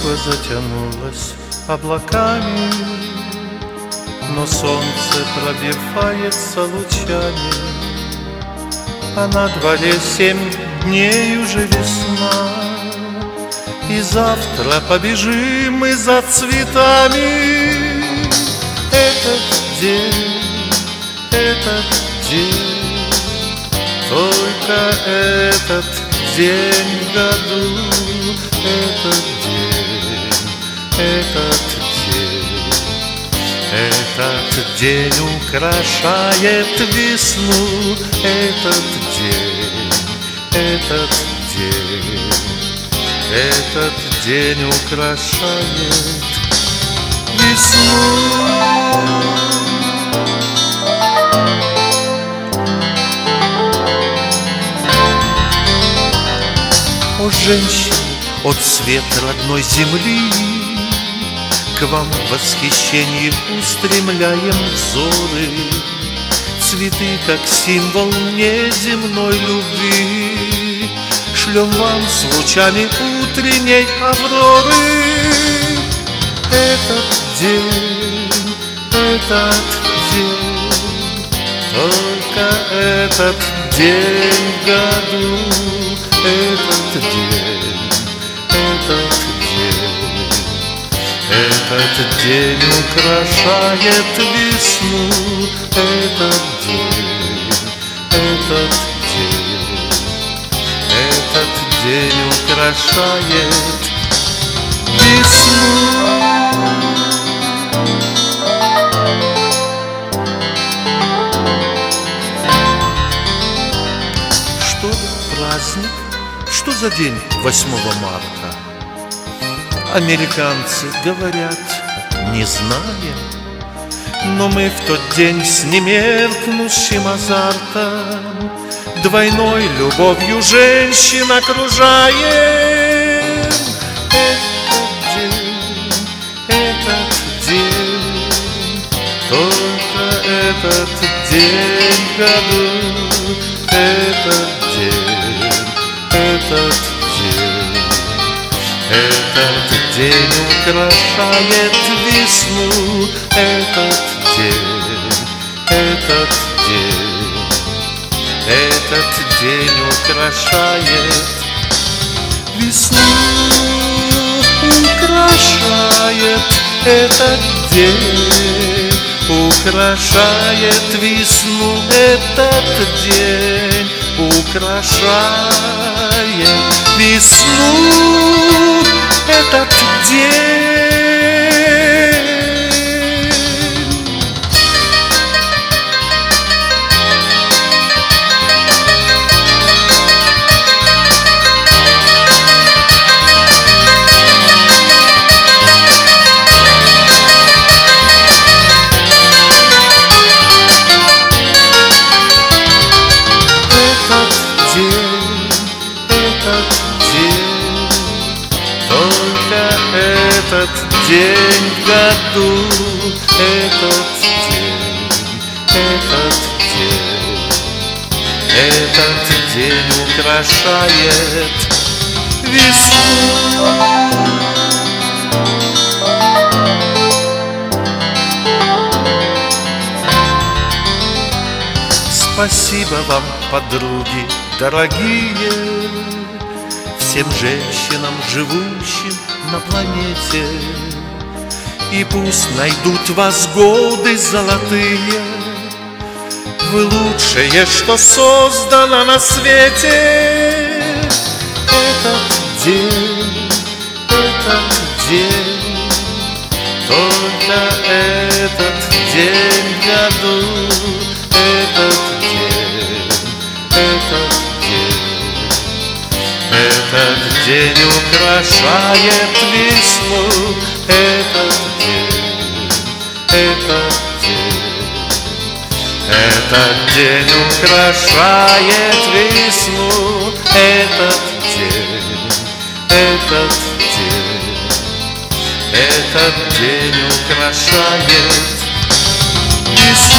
Небо затянулось облаками, но солнце пробивается лучами, а на дворе 7 дней уже весна. И завтра побежим мы за цветами. Этот день, только этот день в году. Этот день украшает весну. Этот день украшает весну. О, женщины, от цвет родной земли, к вам в восхищении устремляем взоры. Цветы, как символ неземной любви, шлем вам с лучами утренней авроры. Этот день, только этот день в году. Этот день украшает весну. Этот день украшает весну. Что праздник? Что за день 8 марта? Американцы говорят, не знаем, но мы в тот день с немеркнущим азартом двойной любовью женщин окружаем. Этот день, только этот день в году. Этот день украшает весну. Этот день украшает весну. Украшает этот день, украшает весну. Этот день украшает весну. Этот день. Этот день в году. Этот день украшает весну. Спасибо вам, подруги дорогие, всем женщинам, живущим на планете. И пусть найдут вас годы золотые, вы лучшее, что создано на свете. Этот день, только этот день в году. Этот день украшает весну. Этот день украшает весну. Этот день украшает весну.